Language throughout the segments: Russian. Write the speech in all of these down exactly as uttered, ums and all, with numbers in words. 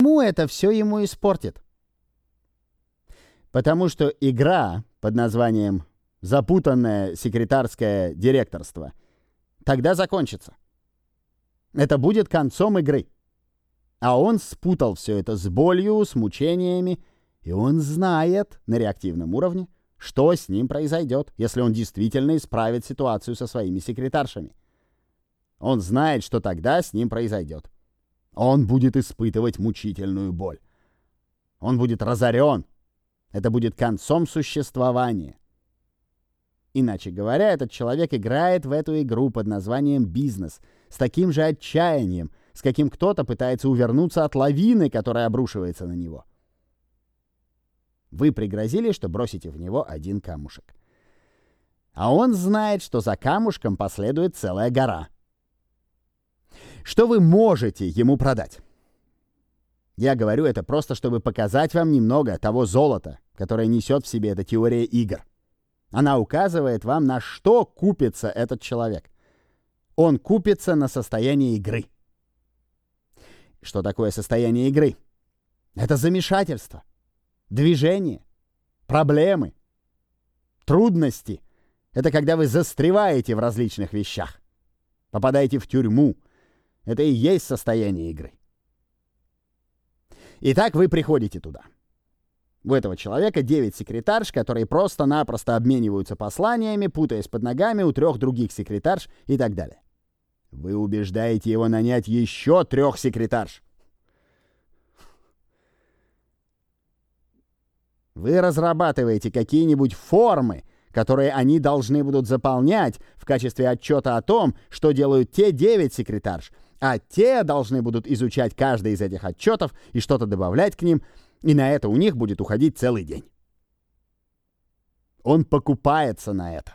Почему это все ему испортит? Потому что игра под названием «Запутанное секретарское директорство» тогда закончится. Это будет концом игры. А он спутал все это с болью, с мучениями, и он знает на реактивном уровне, что с ним произойдет, если он действительно исправит ситуацию со своими секретаршами. Он знает, что тогда с ним произойдет. Он будет испытывать мучительную боль. Он будет разорен. Это будет концом существования. Иначе говоря, этот человек играет в эту игру под названием «бизнес» с таким же отчаянием, с каким кто-то пытается увернуться от лавины, которая обрушивается на него. Вы пригрозили, что бросите в него один камушек. А он знает, что за камушком последует целая гора. Что вы можете ему продать? Я говорю это просто, чтобы показать вам немного того золота, которое несет в себе эта теория игр. Она указывает вам, на что купится этот человек. Он купится на состояние игры. Что такое состояние игры? Это замешательство, движение, проблемы, трудности. Это когда вы застреваете в различных вещах, попадаете в тюрьму. Это и есть состояние игры. Итак, вы приходите туда. У этого человека девять секретарш, которые просто-напросто обмениваются посланиями, путаясь под ногами у трех других секретарш и так далее. Вы убеждаете его нанять еще трех секретарш. Вы разрабатываете какие-нибудь формы, которые они должны будут заполнять в качестве отчета о том, что делают те девять секретарш, а те должны будут изучать каждый из этих отчетов и что-то добавлять к ним, и на это у них будет уходить целый день. Он покупается на это.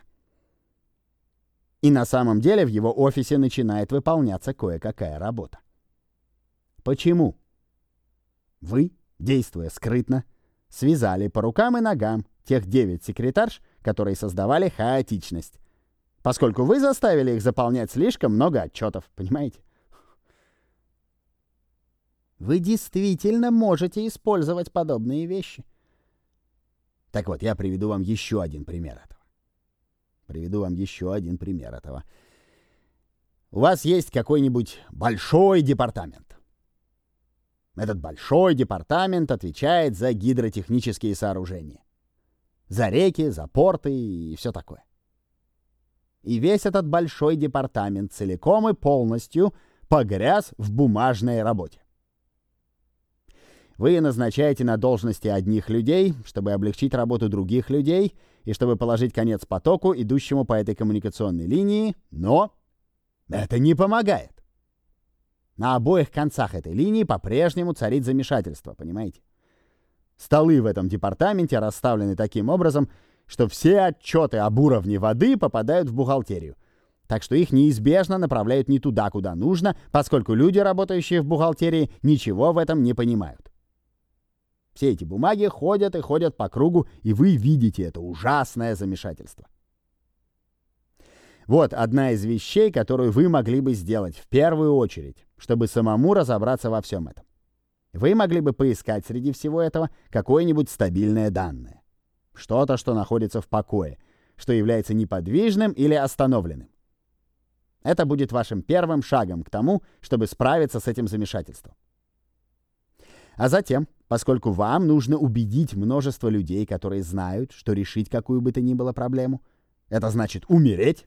И на самом деле в его офисе начинает выполняться кое-какая работа. Почему? Вы, действуя скрытно, связали по рукам и ногам тех девять секретарш, которые создавали хаотичность, поскольку вы заставили их заполнять слишком много отчетов, понимаете? Вы действительно можете использовать подобные вещи. Так вот, я приведу вам еще один пример этого. Приведу вам еще один пример этого. У вас есть какой-нибудь большой департамент. Этот большой департамент отвечает за гидротехнические сооружения. За реки, за порты и все такое. И весь этот большой департамент целиком и полностью погряз в бумажной работе. Вы назначаете на должности одних людей, чтобы облегчить работу других людей и чтобы положить конец потоку, идущему по этой коммуникационной линии, но это не помогает. На обоих концах этой линии по-прежнему царит замешательство, понимаете? Столы в этом департаменте расставлены таким образом, что все отчеты об уровне воды попадают в бухгалтерию. Так что их неизбежно направляют не туда, куда нужно, поскольку люди, работающие в бухгалтерии, ничего в этом не понимают. Все эти бумаги ходят и ходят по кругу, и вы видите это ужасное замешательство. Вот одна из вещей, которую вы могли бы сделать в первую очередь, чтобы самому разобраться во всем этом. Вы могли бы поискать среди всего этого какое-нибудь стабильное данное. Что-то, что находится в покое, что является неподвижным или остановленным. Это будет вашим первым шагом к тому, чтобы справиться с этим замешательством. А затем, поскольку вам нужно убедить множество людей, которые знают, что решить какую бы то ни было проблему, это значит умереть,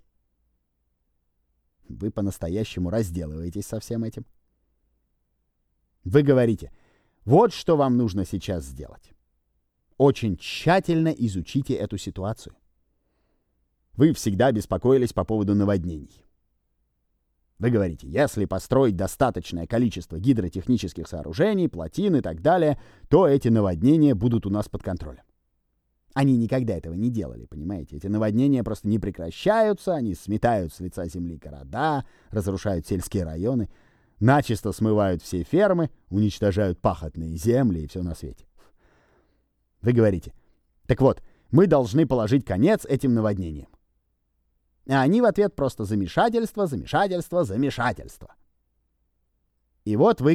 вы по-настоящему разделываетесь со всем этим. Вы говорите, вот что вам нужно сейчас сделать. Очень тщательно изучите эту ситуацию. Вы всегда беспокоились по поводу наводнений. Вы говорите, если построить достаточное количество гидротехнических сооружений, плотин и так далее, то эти наводнения будут у нас под контролем. Они никогда этого не делали, понимаете? Эти наводнения просто не прекращаются, они сметают с лица земли города, разрушают сельские районы, начисто смывают все фермы, уничтожают пахотные земли и все на свете. Вы говорите, так вот, мы должны положить конец этим наводнениям. А они в ответ просто замешательство, замешательство, замешательство. И вот вы